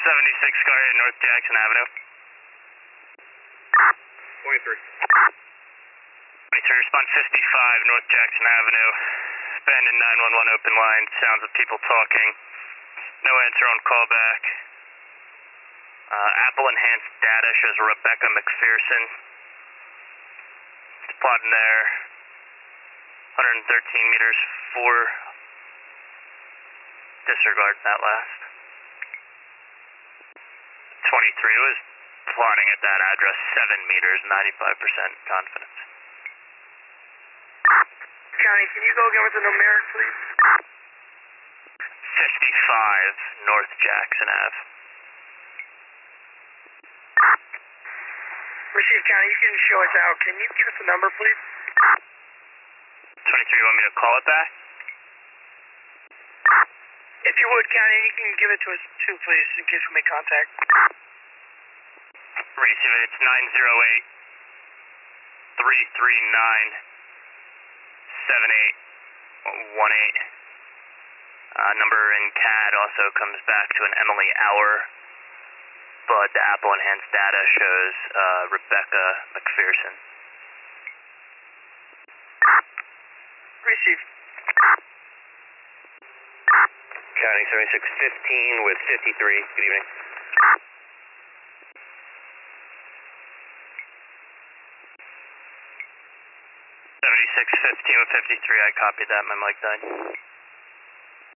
76 Skyria, North Jackson Avenue. 23. 23, respond 55, North Jackson Avenue. Abandoned 911 open line, sounds of people talking. No answer on callback. Apple enhanced data shows Rebecca McPherson. It's plotting there. 113 meters, 4. Disregard that last. 23 was plotting at that address, 7 meters, 95% confidence. County, can you go again with the numeric, please? 55 North Jackson Ave. Receive County, you can show us out. Can you give us the number, please? 23, you want me to call it back? If you would, County, you can give it to us too, please, in case we make contact. Receive it, it's 908-339-7818. Number in CAD also comes back to an Emily Hour, but the Apple enhanced data shows Rebecca McPherson. Receive. County 7615 with 53. Good evening. 7615 with 53, I copied that, my mic died.